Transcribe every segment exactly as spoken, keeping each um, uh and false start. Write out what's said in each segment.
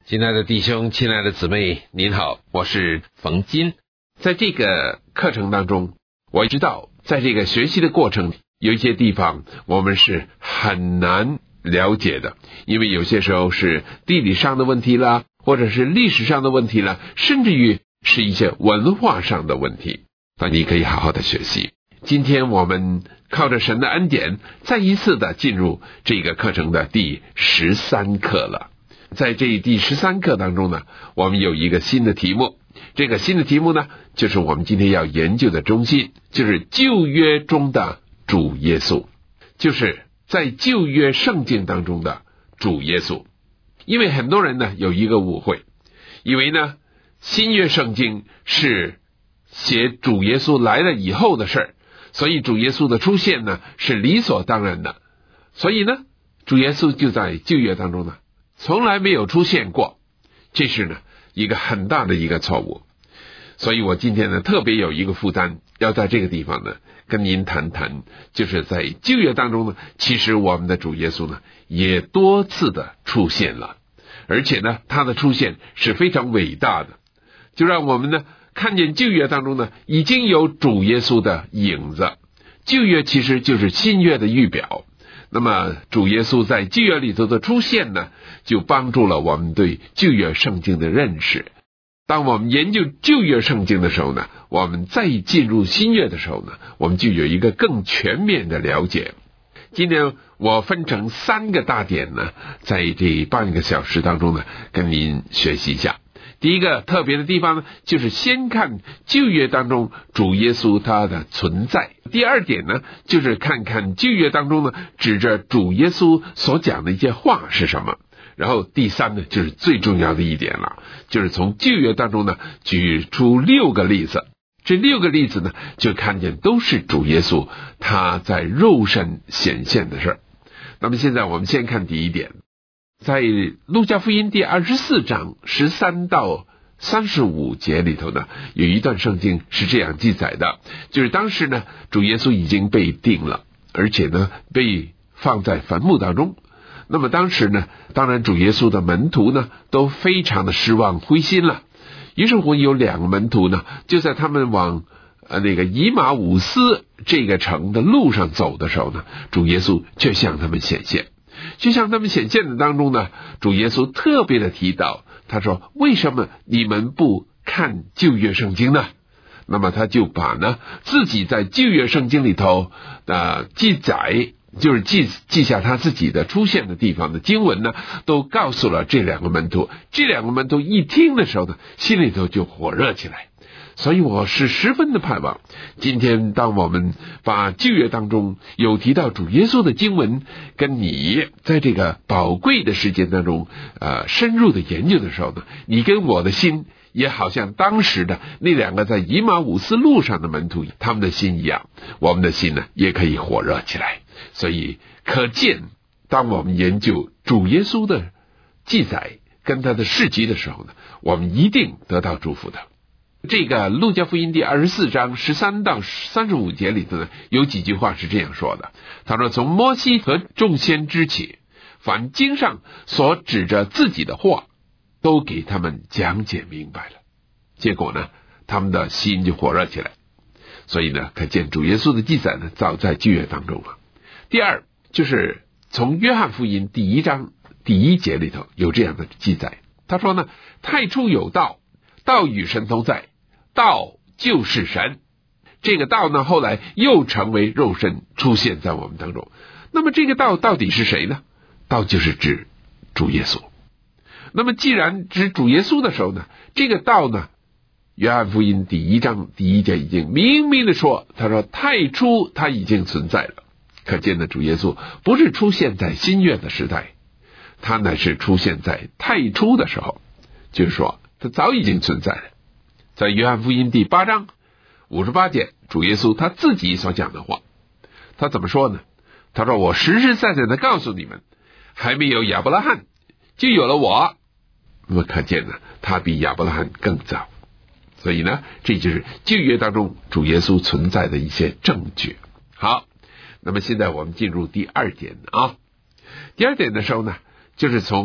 亲爱的弟兄，亲爱的姊妹，您好，我是冯金。在这个课程当中，我知道在这个学习的过程，有一些地方我们是很难了解的，因为有些时候是地理上的问题啦，或者是历史上的问题啦，甚至于是一些文化上的问题，那你可以好好的学习。今天我们靠着神的恩典，再一次的进入这个课程的第十三课了。在这第十三课当中呢，我们有一个新的题目，这个新的题目呢，就是我们今天要研究的中心，就是旧约中的主耶稣，就是在旧约圣经当中的主耶稣。因为很多人呢有一个误会，以为呢新约圣经是写主耶稣来了以后的事儿，所以主耶稣的出现呢是理所当然的，所以呢主耶稣就在旧约当中呢从来没有出现过，这是呢一个很大的一个错误。所以我今天呢特别有一个负担，要在这个地方呢跟您谈谈，就是在旧约当中呢，其实我们的主耶稣呢也多次的出现了，而且呢他的出现是非常伟大的，就让我们呢看见旧约当中呢已经有主耶稣的影子。旧约其实就是新约的预表，那么主耶稣在旧约里头的出现呢，就帮助了我们对旧约圣经的认识。当我们研究旧约圣经的时候呢，我们再进入新约的时候呢，我们就有一个更全面的了解。今天我分成三个大点呢，在这半个小时当中呢，跟您学习一下。第一个特别的地方呢，就是先看旧约当中主耶稣他的存在。第二点呢，就是看看旧约当中呢指着主耶稣所讲的一些话是什么。然后第三呢，就是最重要的一点了，就是从旧约当中呢举出六个例子。这六个例子呢，就看见都是主耶稣他在肉身显现的事儿。那么现在我们先看第一点，在路加福音第二十四章十三到三十五节里头呢，有一段圣经是这样记载的，就是当时呢主耶稣已经被钉了，而且呢被放在坟墓当中。那么当时呢，当然主耶稣的门徒呢都非常的失望灰心了，于是乎有两个门徒呢，就在他们往呃那个以马五斯这个城的路上走的时候呢，主耶稣却向他们显现。就像他们显现的当中呢，主耶稣特别的提到，他说为什么你们不看旧约圣经呢？那么他就把呢自己在旧约圣经里头呃记载，就是记记下他自己的出现的地方的经文呢，都告诉了这两个门徒。这两个门徒一听的时候呢，心里头就火热起来。所以我是十分的盼望，今天当我们把旧约当中有提到主耶稣的经文，跟你在这个宝贵的时间当中呃深入的研究的时候呢，你跟我的心也好像当时的那两个在以马五斯路上的门徒他们的心一样，我们的心呢也可以火热起来。所以可见，当我们研究主耶稣的记载跟他的事迹的时候呢，我们一定得到祝福的。这个路加福音第二十四章十三到三十五节里头呢，有几句话是这样说的。他说，从摩西和众先知起，凡经上所指着自己的话，都给他们讲解明白了。结果呢，他们的心就火热起来。所以呢，可见主耶稣的记载呢，早在旧约当中了。第二，就是从约翰福音第一章第一节里头有这样的记载。他说呢，太初有道，道与神同在，道就是神。这个道呢，后来又成为肉身出现在我们当中。那么这个道到底是谁呢？道就是指主耶稣。那么既然指主耶稣的时候呢，这个道呢，约翰福音第一章第一节已经明明的说，他说太初他已经存在了。可见的主耶稣不是出现在新约的时代，他乃是出现在太初的时候，就是说他早已经存在了。在约翰福音第八章五十八节，主耶稣他自己所讲的话，他怎么说呢？他说，我实实在在的告诉你们，还没有亚伯拉罕就有了我。那么可见呢，他比亚伯拉罕更早。所以呢，这就是旧约当中主耶稣存在的一些证据。好，那么现在我们进入第二点啊。第二点的时候呢，就是从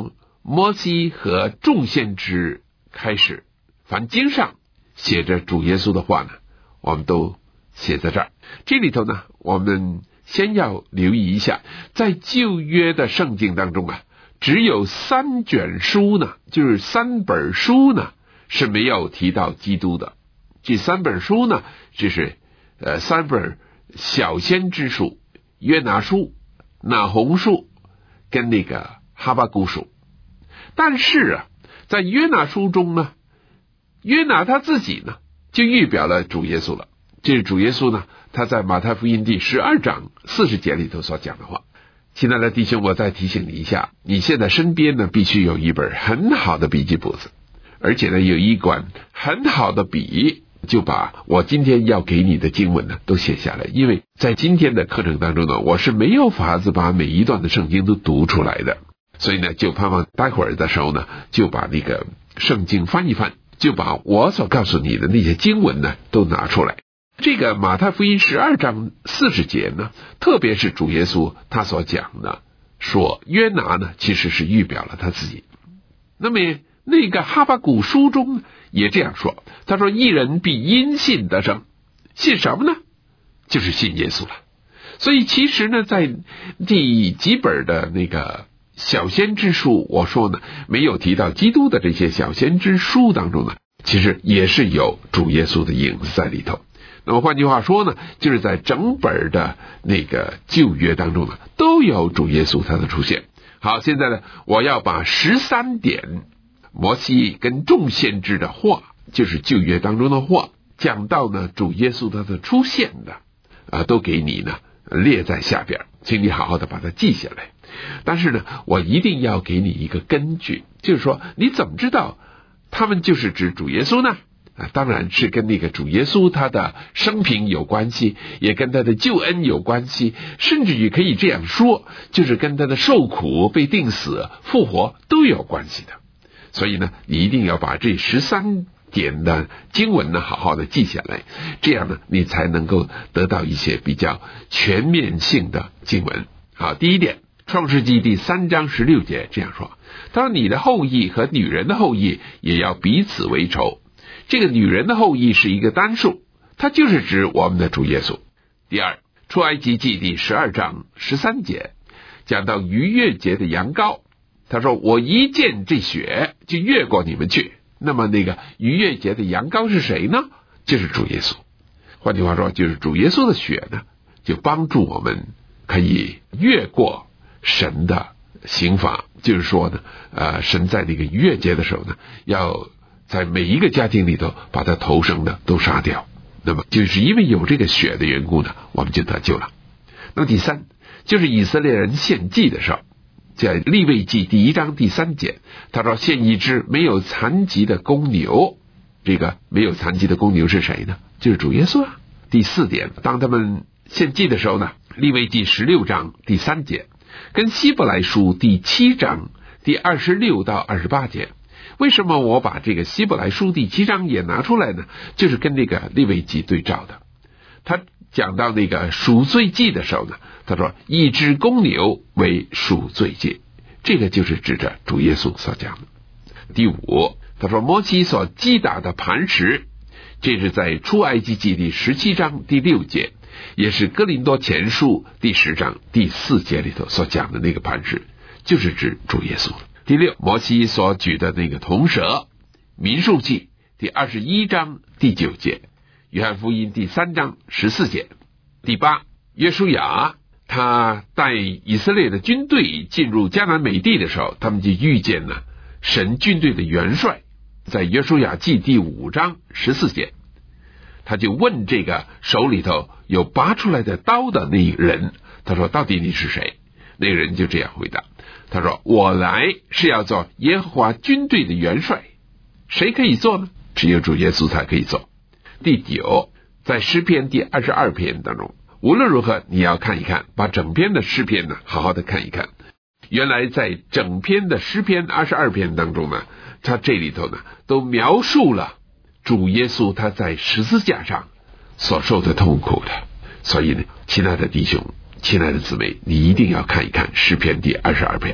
摩西和众先知开始，凡经上写着主耶稣的话呢，我们都写在这儿。这里头呢，我们先要留意一下，在旧约的圣经当中啊，只有三卷书呢，就是三本书呢是没有提到基督的。这三本书呢，就是呃三本小先知书，约拿书、那鸿书跟那个哈巴谷书。但是啊，在约拿书中呢，约拿他自己呢就预表了主耶稣了。这是主耶稣呢，他在马太福音第十二章四十节里头所讲的话。亲爱的弟兄，我再提醒你一下，你现在身边呢必须有一本很好的笔记簿子，而且呢有一管很好的笔，就把我今天要给你的经文呢都写下来。因为在今天的课程当中呢，我是没有法子把每一段的圣经都读出来的，所以呢就盼望待会儿的时候呢，就把那个圣经翻一翻，就把我所告诉你的那些经文呢都拿出来。这个马太福音十二章四十节呢，特别是主耶稣他所讲的，说约拿呢其实是预表了他自己。那么那个哈巴谷书中也这样说，他说义人必因信得生，信什么呢？就是信耶稣了。所以其实呢，在第几本的那个小先知书，我说呢没有提到基督的这些小先知书当中呢，其实也是有主耶稣的影子在里头。那么换句话说呢，就是在整本的那个旧约当中呢，都有主耶稣他的出现。好，现在呢，我要把十三点摩西跟众先知的话，就是旧约当中的话，讲到呢主耶稣他的出现的啊，都给你呢列在下边，请你好好的把它记下来。但是呢，我一定要给你一个根据，就是说你怎么知道他们就是指主耶稣呢？啊，当然是跟那个主耶稣他的生平有关系，也跟他的救恩有关系，甚至于可以这样说，就是跟他的受苦、被钉死、复活都有关系的。所以呢，你一定要把这十三点的经文呢好好的记下来，这样呢你才能够得到一些比较全面性的经文。好，第一点，创世纪第三章十六节这样说，他说你的后裔和女人的后裔也要彼此为仇。这个女人的后裔是一个单数，它就是指我们的主耶稣。第二，出埃及记第十二章十三节讲到逾越节的羊羔，他说我一见这血就越过你们去。那么那个逾越节的羊羔是谁呢？就是主耶稣。换句话说，就是主耶稣的血呢，就帮助我们可以越过神的刑罚。就是说呢，呃，神在那个逾越节的时候呢，要在每一个家庭里头把他头生的都杀掉。那么就是因为有这个血的缘故呢，我们就得救了。那么第三，就是以色列人献祭的时候，在利未记第一章第三节，他说献一只没有残疾的公牛。这个没有残疾的公牛是谁呢？就是主耶稣啊。第四点，当他们献祭的时候呢，利未记十六章第三节跟希伯来书第七章第二十六到二十八节。为什么我把这个希伯来书第七章也拿出来呢？就是跟这个利未记对照的。他讲到那个赎罪祭的时候呢，他说一只公牛为赎罪祭，这个就是指着主耶稣所讲的。第五，他说摩西所击打的磐石，这是在出埃及记第十七章第六节，也是哥林多前书第十章第四节里头所讲的那个磐石，就是指主耶稣。第六，摩西所举的那个铜蛇，民数记第二十一章第九节，约翰福音第三章十四节。第八，约书亚他带以色列的军队进入迦南美地的时候，他们就遇见了神军队的元帅，在约书亚记第五章十四节，他就问这个手里头有拔出来的刀的那个人，他说到底你是谁？那个人就这样回答，他说我来是要做耶和华军队的元帅。谁可以做呢？只有主耶稣才可以做。第九，在诗篇第二十二篇当中，无论如何你要看一看，把整篇的诗篇呢好好的看一看。原来在整篇的诗篇二十二篇当中呢，他这里头呢都描述了主耶稣他在十字架上所受的痛苦的。所以呢，亲爱的弟兄，亲爱的姊妹，你一定要看一看诗篇第二十二篇，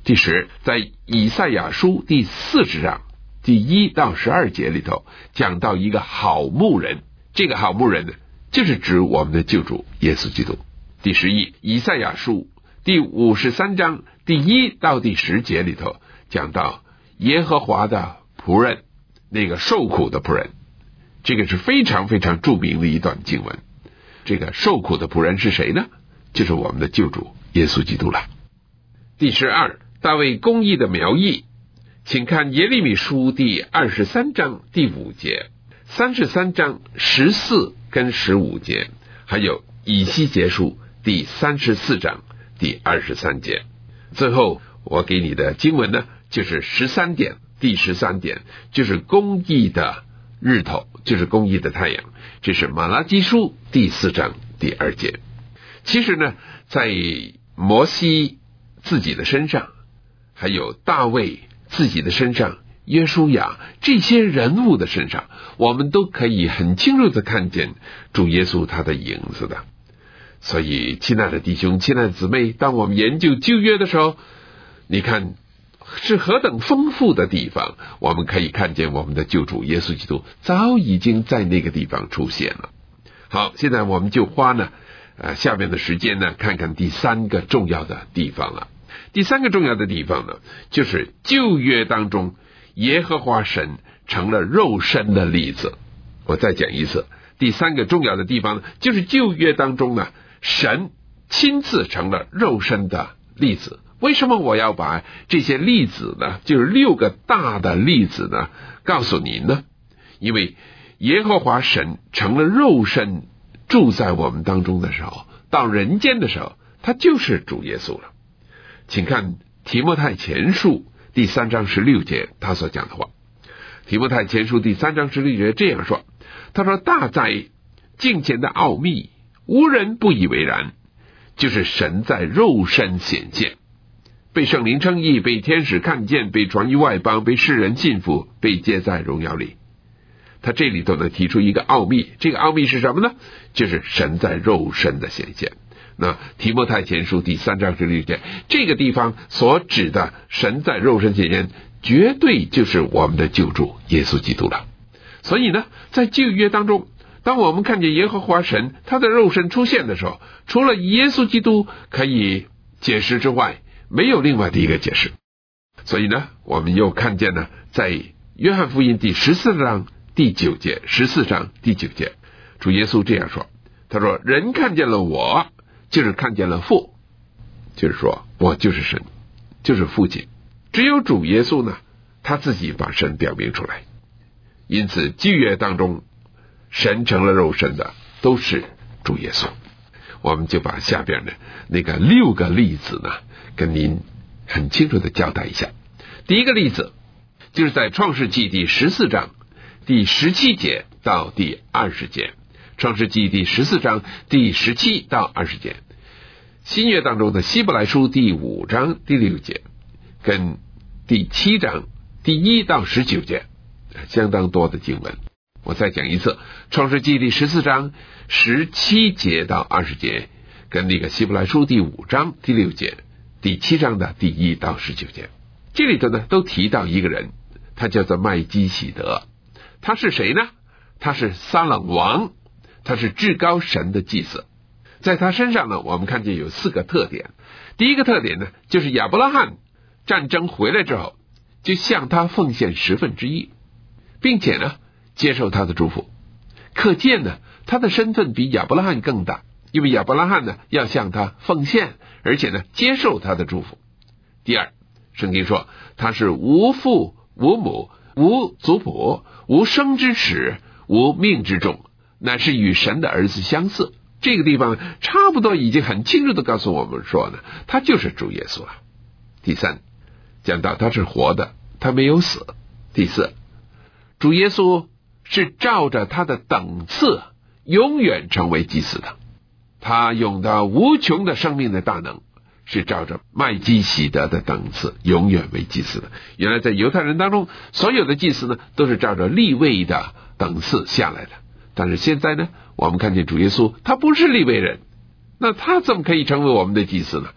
第十，在以赛亚书第四十章第一到十二节里头，讲到一个好牧人，这个好牧人呢，就是指我们的救主耶稣基督。第十一，以赛亚书第五十三章第一到第十节里头，讲到耶和华的仆人，那个受苦的仆人，这个是非常非常著名的一段经文。这个受苦的仆人是谁呢？就是我们的救主耶稣基督了。第十二，大卫公义的苗裔，请看耶利米书第二十三章第五节，三十三章十四跟十五节，还有以西结书第三十四章第二十三节。最后我给你的经文呢，就是十三点，第十三点就是公义的日头，就是公义的太阳，这是马拉基书第四章第二节。其实呢，在摩西自己的身上，还有大卫自己的身上，约书亚这些人物的身上，我们都可以很清楚的看见主耶稣他的影子的。所以亲爱的弟兄，亲爱的姊妹，当我们研究旧约的时候，你看是何等丰富的地方，我们可以看见我们的救主耶稣基督早已经在那个地方出现了。好，现在我们就花呢呃，下面的时间呢，看看第三个重要的地方了。第三个重要的地方呢，就是旧约当中耶和华神成了肉身的例子。我再讲一次，第三个重要的地方呢，就是旧约当中呢，神亲自成了肉身的例子。为什么我要把这些例子呢，就是六个大的例子呢，告诉您呢？因为耶和华神成了肉身住在我们当中的时候，到人间的时候，他就是主耶稣了。请看提摩太前书第三章十六节他所讲的话。提摩太前书第三章十六节这样说，他说，大在敬虔的奥秘，无人不以为然，就是神在肉身显现，被圣灵称义，被天使看见，被传于外邦，被世人信服，被接在荣耀里。他这里头呢提出一个奥秘，这个奥秘是什么呢？就是神在肉身的显现。那提摩太前书第三章十六节这个地方所指的神在肉身显现，绝对就是我们的救主耶稣基督了。所以呢，在旧约当中，当我们看见耶和华神他的肉身出现的时候，除了耶稣基督可以解释之外，没有另外的一个解释。所以呢，我们又看见呢，在约翰福音第十四章第九节，十四章第九节，主耶稣这样说，他说，人看见了我，就是看见了父，就是说我就是神，就是父亲。只有主耶稣呢，他自己把神表明出来。因此旧约当中神成了肉身的都是主耶稣。我们就把下边的那个六个例子呢，跟您很清楚的交代一下。第一个例子就是在创世纪第十四章第十七节到第二十节，创世纪第十四章第十七到二十节，新约当中的希伯来书第五章第六节，跟第七章第一到十九节，相当多的经文。我再讲一次，创世纪第十四章十七节到二十节，跟那个希伯来书第五章第六节，第七章的第一到十九节，这里头呢都提到一个人，他叫做麦基洗德。他是谁呢？他是撒冷王，他是至高神的祭司。在他身上呢，我们看见有四个特点。第一个特点呢，就是亚伯拉罕战争回来之后，就向他奉献十分之一，并且呢接受他的祝福。可见呢，他的身份比亚伯拉罕更大，因为亚伯拉罕呢要向他奉献，而且呢接受他的祝福。第二，圣经说他是无父无母无族谱无生之始无命之种，乃是与神的儿子相似。这个地方差不多已经很清楚的告诉我们说呢，他就是主耶稣了。第三，讲到他是活的，他没有死。第四，主耶稣是照着他的等次永远成为祭司的，他用他无穷的生命的大能，是照着麦基洗德的等次永远为祭司的。原来在犹太人当中，所有的祭司呢都是照着利未的等次下来的，但是现在呢，我们看见主耶稣他不是利未人，那他怎么可以成为我们的祭司呢？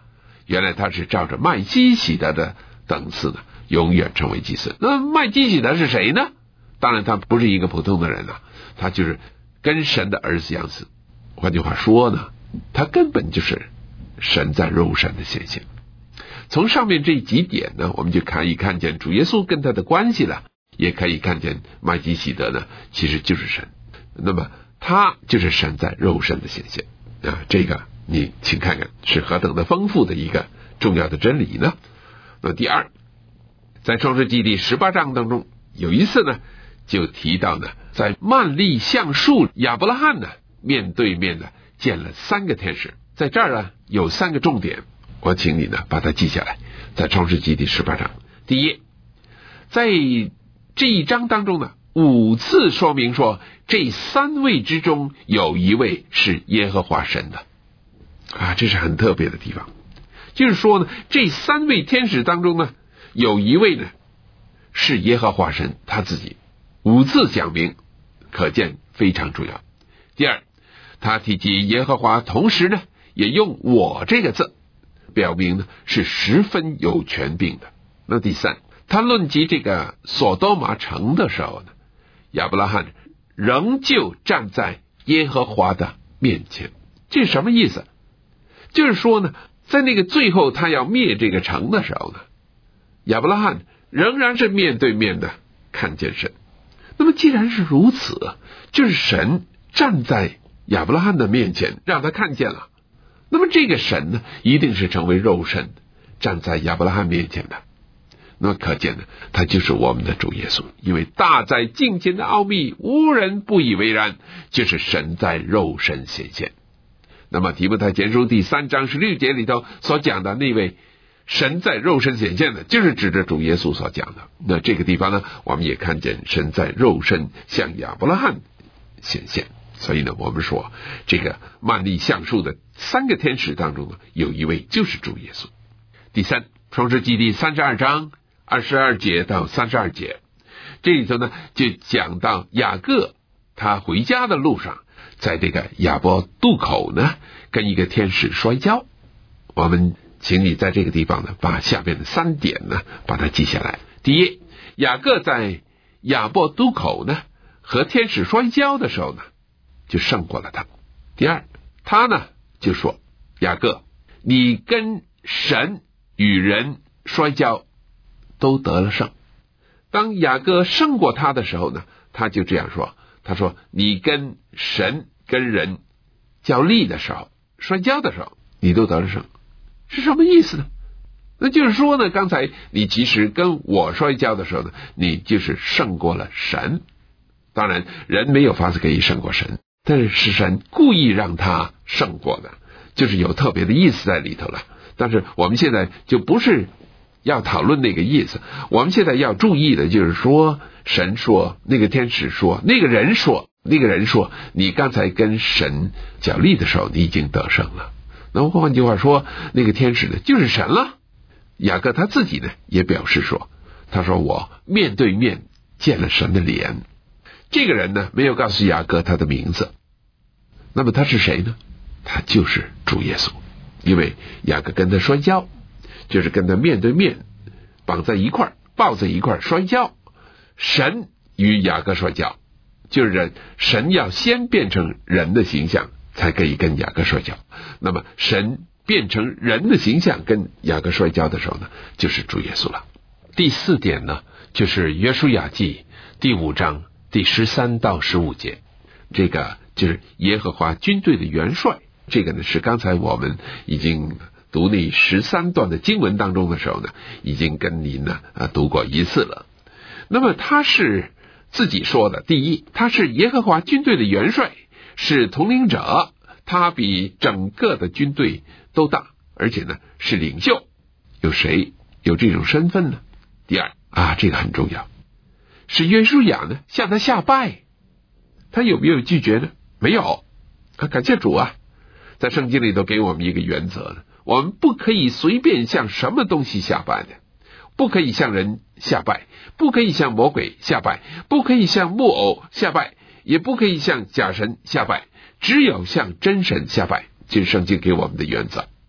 原来他是照着麦基洗德的等次呢，永远成为祭司。那麦基洗德是谁呢？当然他不是一个普通的人啊，他就是跟神的儿子相似。换句话说呢，他根本就是神在肉身的显现。从上面这几点呢，我们就可以看见主耶稣跟他的关系了，也可以看见麦基洗德呢其实就是神，那么他就是神在肉身的显现啊，这个你请看看是何等的丰富的一个重要的真理呢。那第二，在创世纪第十八章当中有一次呢，就提到呢，在曼利橡树亚伯拉罕呢面对面的见了三个天使。在这儿呢有三个重点，我请你呢把它记下来。在创世纪第十八章，第一，在这一章当中呢，五次说明说这三位之中有一位是耶和华神的啊，这是很特别的地方。就是说呢，这三位天使当中呢，有一位呢是耶和华神他自己，五次讲明，可见非常重要。第二，他提及耶和华，同时呢也用我这个字，表明呢是十分有权柄的。那第三，他论及这个所多玛城的时候呢，亚伯拉罕仍旧站在耶和华的面前。这是什么意思？就是说呢，在那个最后他要灭这个城的时候呢，亚伯拉罕仍然是面对面的看见神。那么既然是如此，就是神站在亚伯拉罕的面前让他看见了，那么这个神呢一定是成为肉身站在亚伯拉罕面前的。那么可见呢，他就是我们的主耶稣。因为大在敬虔的奥秘，无人不以为然，就是神在肉身显现。那么提摩太前书第三章十六节里头所讲的那位神在肉身显现的，就是指着主耶稣所讲的。那这个地方呢，我们也看见神在肉身向亚伯拉罕显现。所以呢，我们说这个曼利橡树的三个天使当中呢，有一位就是主耶稣。第三，创世纪第三十二章二十二节到三十二节，这里头呢就讲到雅各他回家的路上，在这个雅博渡口呢跟一个天使摔跤。我们请你在这个地方呢把下面的三点呢把它记下来。第一，雅各在雅博渡口呢和天使摔跤的时候呢就胜过了他。第二，他呢就说，雅各，你跟神与人摔跤都得了胜。当雅各胜过他的时候呢，他就这样说，他说你跟神跟人较力的时候，摔跤的时候，你都得了胜。是什么意思呢？那就是说呢，刚才你其实跟我摔跤的时候呢，你就是胜过了神。当然人没有法子可以胜过神，但是是神故意让他胜过的，就是有特别的意思在里头了。但是我们现在就不是要讨论那个意思，我们现在要注意的就是说，神说，那个天使说，那个人说，那个人说，你刚才跟神角力的时候，你已经得胜了。那么换句话说，那个天使呢就是神了。雅各他自己呢也表示说，他说我面对面见了神的脸。这个人呢没有告诉雅各他的名字，那么他是谁呢？他就是主耶稣。因为雅各跟他摔跤，就是跟他面对面绑在一块，抱在一块摔跤。神与雅各摔跤，就是人神要先变成人的形象才可以跟雅各摔跤。那么神变成人的形象跟雅各摔跤的时候呢，就是主耶稣了。第四点呢，就是约书亚记第五章第十三到十五节，这个就是耶和华军队的元帅。这个呢是刚才我们已经读那十三段的经文当中的时候呢，已经跟您呢啊读过一次了。那么他是自己说的，第一，他是耶和华军队的元帅，是统领者，他比整个的军队都大，而且呢是领袖。有谁有这种身份呢？第二啊，这个很重要，是约书亚呢向他下拜，他有没有拒绝呢？没有啊，感谢主啊。在圣经里头给我们一个原则呢，我们不可以随便向什么东西下拜的，不可以向人下拜，不可以向魔鬼下拜，不可以向木偶下拜，也不可以向假神下拜，只有向真神下拜，这是圣经给我们的原则。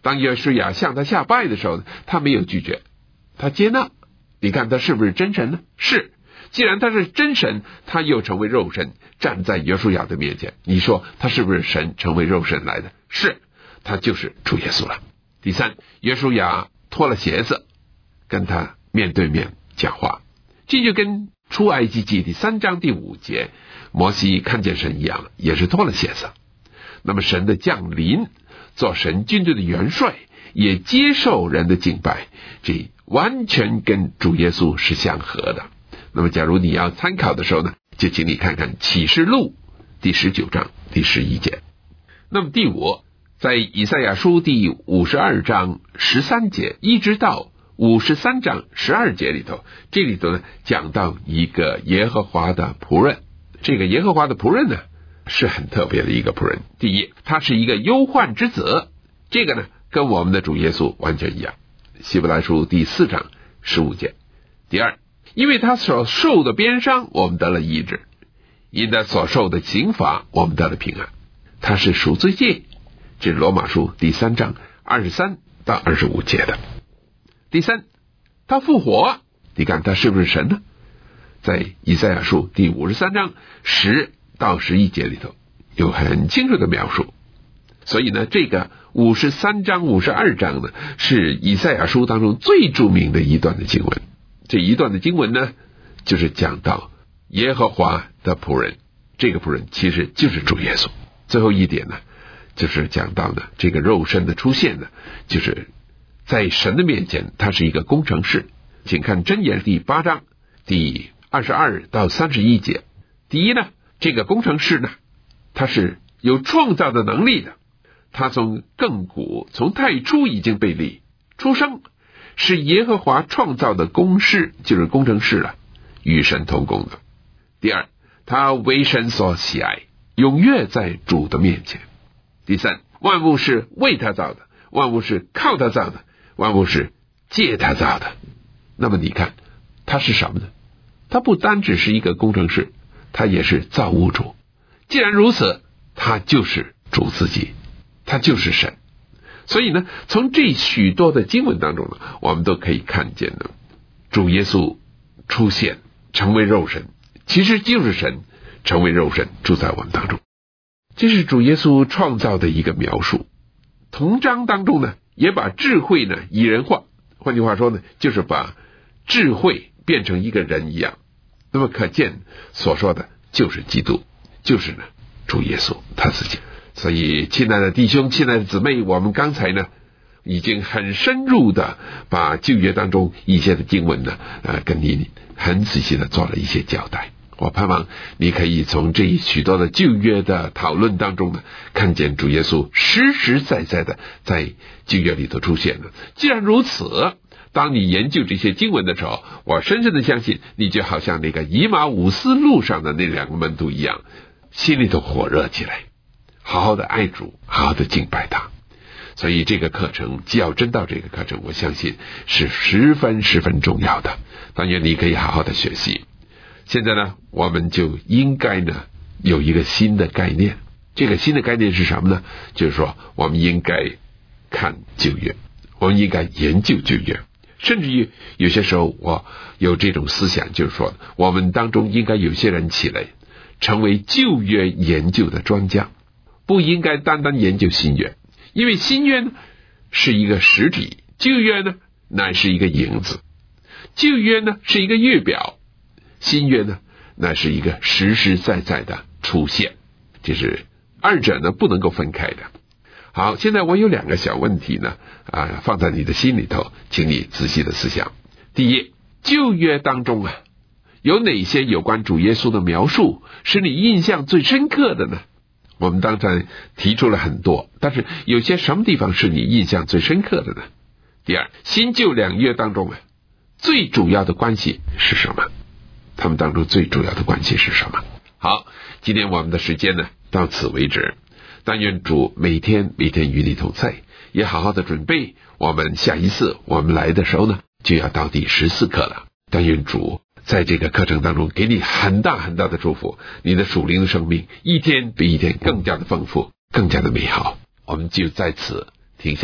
当约书亚向他下拜的时候，他没有拒绝，他接纳。你看他是不是真神呢？是。既然他是真神，他又成为肉身站在约书亚的面前，你说他是不是神成为肉身来的？是，他就是主耶稣了。第三，约书亚脱了鞋子跟他面对面讲话，这就跟出埃及记第三章第五节摩西看见神一样，也是脱了鞋子。那么神的降临，做神军队的元帅，也接受人的敬拜，这完全跟主耶稣是相合的。那么假如你要参考的时候呢，就请你看看启示录第十九章第十一节。那么第五，在以赛亚书第五十二章十三节一直到五十三章十二节里头，这里头呢讲到一个耶和华的仆人。这个耶和华的仆人呢是很特别的一个仆人。第一，他是一个忧患之子，这个呢跟我们的主耶稣完全一样。希伯来书第四章十五节。第二，因为他所受的鞭伤，我们得了医治；因他所受的刑罚，我们得了平安。他是赎罪祭，这是罗马书第三章二十三到二十五节的。第三，他复活，你看他是不是神呢？在以赛亚书第五十三章十到十一节里头有很清楚的描述。所以呢，这个五十三章五十二章呢，是以赛亚书当中最著名的一段的经文。这一段的经文呢，就是讲到耶和华的仆人，这个仆人其实就是主耶稣。最后一点呢，就是讲到呢，这个肉身的出现呢，就是在神的面前，他是一个工程师。请看箴言第八章第二十二到三十一节。第一呢，这个工程师呢，他是有创造的能力的，他从亘古从太初已经被立，出生是耶和华创造的工师，就是工程师了，与神同工的。第二，他为神所喜爱，踊跃在主的面前。第三，万物是为他造的，万物是靠他造的，万物是借他造的。那么你看他是什么呢？他不单只是一个工程师，他也是造物主。既然如此，他就是主自己，他就是神。所以呢，从这许多的经文当中呢，我们都可以看见呢，主耶稣出现成为肉身，其实就是神成为肉身住在我们当中。这是主耶稣创造的一个描述。同章当中呢，也把智慧呢拟人化，换句话说呢，就是把智慧变成一个人一样。那么可见所说的就是基督，就是呢主耶稣他自己。所以亲爱的弟兄，亲爱的姊妹，我们刚才呢已经很深入的把旧约当中一些的经文呢呃，跟你很仔细的做了一些交代。我盼望你可以从这许多的旧约的讨论当中呢，看见主耶稣实实在在的在旧约里头出现了。既然如此，当你研究这些经文的时候，我深深的相信你就好像那个以马忤斯路上的那两个门徒一样，心里头火热起来，好好的爱主，好好的敬拜他。所以这个课程，既要真道这个课程，我相信是十分十分重要的，但愿你可以好好的学习。现在呢，我们就应该呢有一个新的概念。这个新的概念是什么呢？就是说我们应该看旧约，我们应该研究旧约，甚至于有些时候我有这种思想，就是说我们当中应该有些人起来成为旧约研究的专家，不应该单单研究新约。因为新约呢是一个实体，旧约呢乃是一个影子。旧约呢是一个月表，新约呢那是一个实实在在的出现，就是二者呢不能够分开的。好，现在我有两个小问题呢啊，放在你的心里头，请你仔细的思想。第一，旧约当中啊有哪些有关主耶稣的描述使你印象最深刻的呢？我们当然提出了很多，但是有些什么地方是你印象最深刻的呢？第二，新旧两约当中啊最主要的关系是什么？他们当中最主要的关系是什么？好，今天我们的时间呢到此为止。但愿主每天每天与你同在，也好好的准备我们下一次我们来的时候呢就要到第十四课了。但愿主在这个课程当中给你很大很大的祝福，你的属灵的生命一天比一天更加的丰富，更加的美好。我们就在此停下来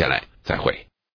再会。